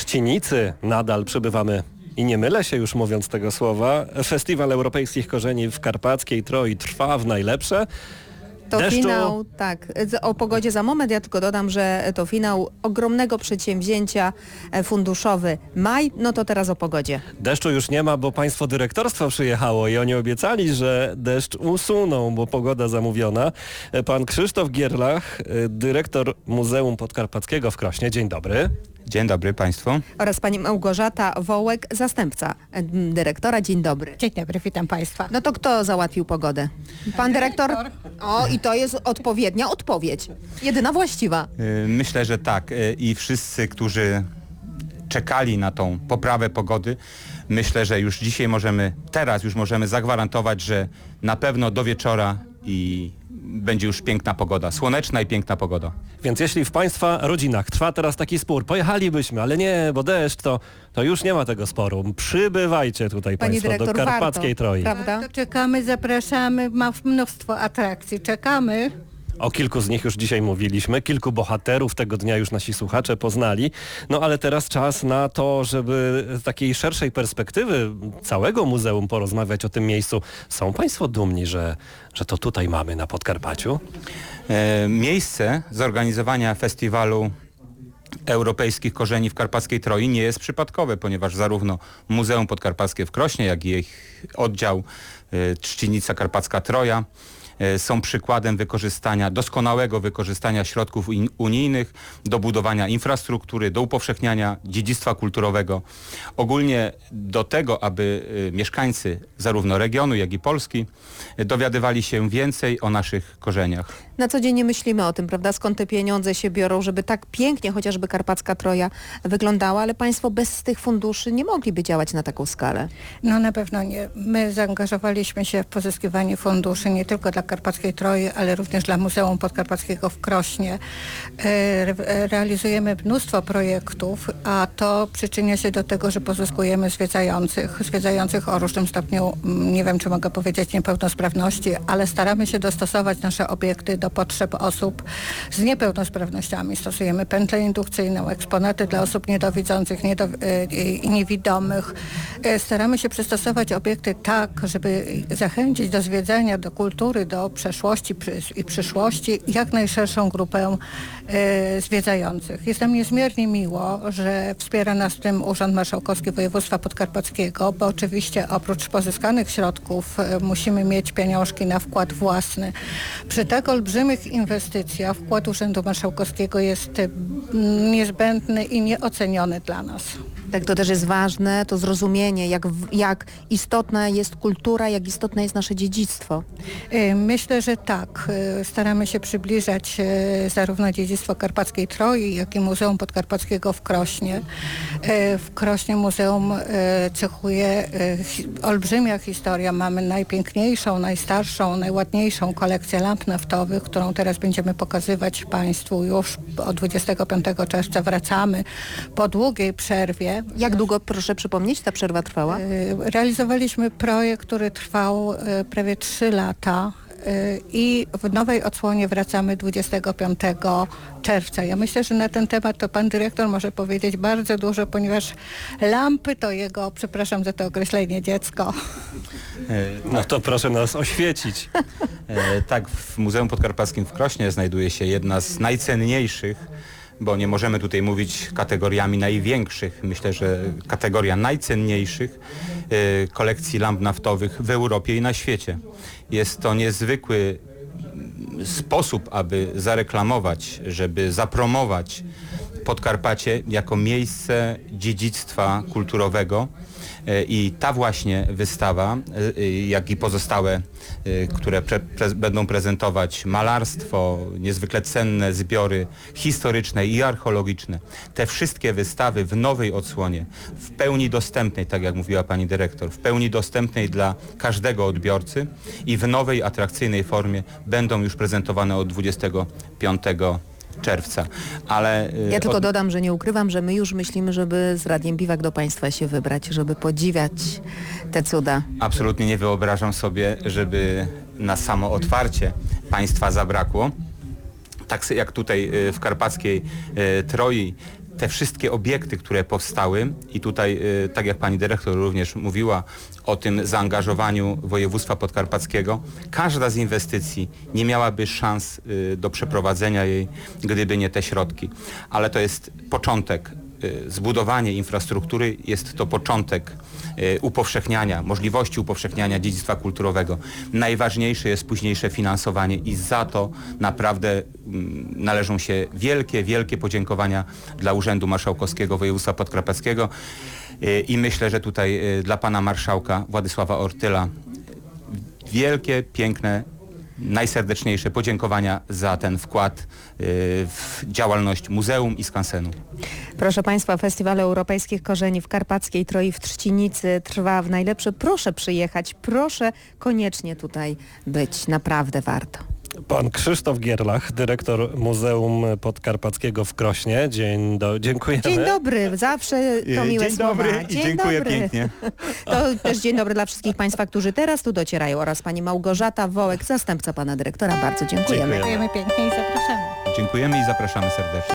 Trzcinicy nadal przybywamy. I nie mylę się już mówiąc tego słowa. Festiwal Europejskich Korzeni w Karpackiej Troi trwa w najlepsze. To Deszczu... finał, tak. O pogodzie za moment. Ja tylko dodam, że to finał ogromnego przedsięwzięcia funduszowy Maj. No to teraz o pogodzie. Deszczu już nie ma, bo państwo dyrektorstwa przyjechało i oni obiecali, że deszcz usuną, bo pogoda zamówiona. Pan Krzysztof Gierlach, dyrektor Muzeum Podkarpackiego w Krośnie. Dzień dobry. Dzień dobry Państwu. Oraz pani Małgorzata Wołek, zastępca dyrektora. Dzień dobry. Dzień dobry, witam Państwa. No to kto załatwił pogodę? Pan dyrektor? O, i to jest odpowiednia odpowiedź. Jedyna właściwa. Myślę, że tak. I wszyscy, którzy czekali na tą poprawę pogody, myślę, że już dzisiaj teraz już możemy zagwarantować, że na pewno do wieczora i będzie już piękna pogoda, słoneczna i piękna pogoda. Więc jeśli w państwa rodzinach trwa teraz taki spór, pojechalibyśmy, ale nie, bo deszcz, to już nie ma tego sporu. Przybywajcie tutaj Pani państwo dyrektor, do Karpackiej Troi. Prawda? To czekamy, zapraszamy, ma mnóstwo atrakcji, czekamy. O kilku z nich już dzisiaj mówiliśmy, kilku bohaterów tego dnia już nasi słuchacze poznali. No ale teraz czas na to, żeby z takiej szerszej perspektywy całego muzeum porozmawiać o tym miejscu. Są państwo dumni, że to tutaj mamy na Podkarpaciu? Miejsce zorganizowania festiwalu Europejskich Korzeni w Karpackiej Troi nie jest przypadkowe, ponieważ zarówno Muzeum Podkarpackie w Krośnie, jak i ich oddział Trzcinica Karpacka Troja są przykładem doskonałego wykorzystania środków unijnych do budowania infrastruktury, do upowszechniania dziedzictwa kulturowego. Ogólnie do tego, aby mieszkańcy zarówno regionu, jak i Polski dowiadywali się więcej o naszych korzeniach. Na co dzień nie myślimy o tym, prawda? Skąd te pieniądze się biorą, żeby tak pięknie chociażby Karpacka Troja wyglądała, ale państwo bez tych funduszy nie mogliby działać na taką skalę. No na pewno nie. My zaangażowaliśmy się w pozyskiwanie funduszy nie tylko dla Karpackiej Troi, ale również dla Muzeum Podkarpackiego w Krośnie. Realizujemy mnóstwo projektów, a to przyczynia się do tego, że pozyskujemy zwiedzających o różnym stopniu, nie wiem czy mogę powiedzieć, niepełnosprawności, ale staramy się dostosować nasze obiekty do potrzeb osób z niepełnosprawnościami. Stosujemy pętlę indukcyjną, eksponaty dla osób niedowidzących i niewidomych. Staramy się przystosować obiekty tak, żeby zachęcić do zwiedzania, do kultury, do przeszłości i przyszłości jak najszerszą grupę zwiedzających. Jest nam niezmiernie miło, że wspiera nas w tym Urząd Marszałkowski Województwa Podkarpackiego, bo oczywiście oprócz pozyskanych środków musimy mieć pieniążki na wkład własny. Przy tak olbrzymich inwestycjach wkład Urzędu Marszałkowskiego jest niezbędny i nieoceniony dla nas. Tak, to też jest ważne, to zrozumienie, jak istotna jest kultura, jak istotne jest nasze dziedzictwo. Myślę, że tak. Staramy się przybliżać zarówno dziedzictwo Karpackiej Troi, jak i Muzeum Podkarpackiego w Krośnie. W Krośnie muzeum cechuje olbrzymia historia. Mamy najpiękniejszą, najstarszą, najładniejszą kolekcję lamp naftowych, którą teraz będziemy pokazywać Państwu już od 25 czerwca. Wracamy po długiej przerwie. Jak długo, proszę przypomnieć, ta przerwa trwała? Realizowaliśmy projekt, który trwał prawie 3 lata. I w nowej odsłonie wracamy 25 czerwca. Ja myślę, że na ten temat to pan dyrektor może powiedzieć bardzo dużo, ponieważ lampy to jego, przepraszam za to określenie, dziecko. No to proszę nas oświecić. Tak, w Muzeum Podkarpackim w Krośnie znajduje się jedna z najcenniejszych, bo nie możemy tutaj mówić kategoriami największych, myślę, że kategoria najcenniejszych kolekcji lamp naftowych w Europie i na świecie. Jest to niezwykły sposób, aby zareklamować, żeby zapromować Podkarpacie jako miejsce dziedzictwa kulturowego. I ta właśnie wystawa, jak i pozostałe, które będą prezentować malarstwo, niezwykle cenne zbiory historyczne i archeologiczne, te wszystkie wystawy w nowej odsłonie, w pełni dostępnej, tak jak mówiła pani dyrektor, w pełni dostępnej dla każdego odbiorcy i w nowej, atrakcyjnej formie będą już prezentowane od 25 czerwca. Ale ja tylko dodam, że nie ukrywam, że my już myślimy, żeby z Radiem Biwak do Państwa się wybrać, żeby podziwiać te cuda. Absolutnie nie wyobrażam sobie, żeby na samo otwarcie Państwa zabrakło. Tak jak tutaj w Karpackiej Troi te wszystkie obiekty, które powstały i tutaj, tak jak pani dyrektor również mówiła o tym zaangażowaniu województwa podkarpackiego, każda z inwestycji nie miałaby szans do przeprowadzenia jej, gdyby nie te środki. Ale to jest początek. Zbudowanie infrastruktury jest to początek upowszechniania, możliwości upowszechniania dziedzictwa kulturowego. Najważniejsze jest późniejsze finansowanie i za to naprawdę należą się wielkie, wielkie podziękowania dla Urzędu Marszałkowskiego Województwa Podkarpackiego i myślę, że tutaj dla pana marszałka Władysława Ortyla wielkie, piękne, najserdeczniejsze podziękowania za ten wkład w działalność muzeum i skansenu. Proszę Państwa, Festiwal Europejskich Korzeni w Karpackiej Troi w Trzcinicy trwa w najlepszy. Proszę przyjechać, proszę koniecznie tutaj być, naprawdę warto. Pan Krzysztof Gierlach, dyrektor Muzeum Podkarpackiego w Krośnie. Dziękujemy. Dzień dobry, zawsze to miłe Dzień słowa. dobry i dziękuję pięknie. To też dzień dobry dla wszystkich Państwa, którzy teraz tu docierają oraz Pani Małgorzata Wołek, zastępca Pana Dyrektora. Bardzo dziękujemy. Dziękujemy. Dziękujemy pięknie i zapraszamy. Dziękujemy i zapraszamy serdecznie.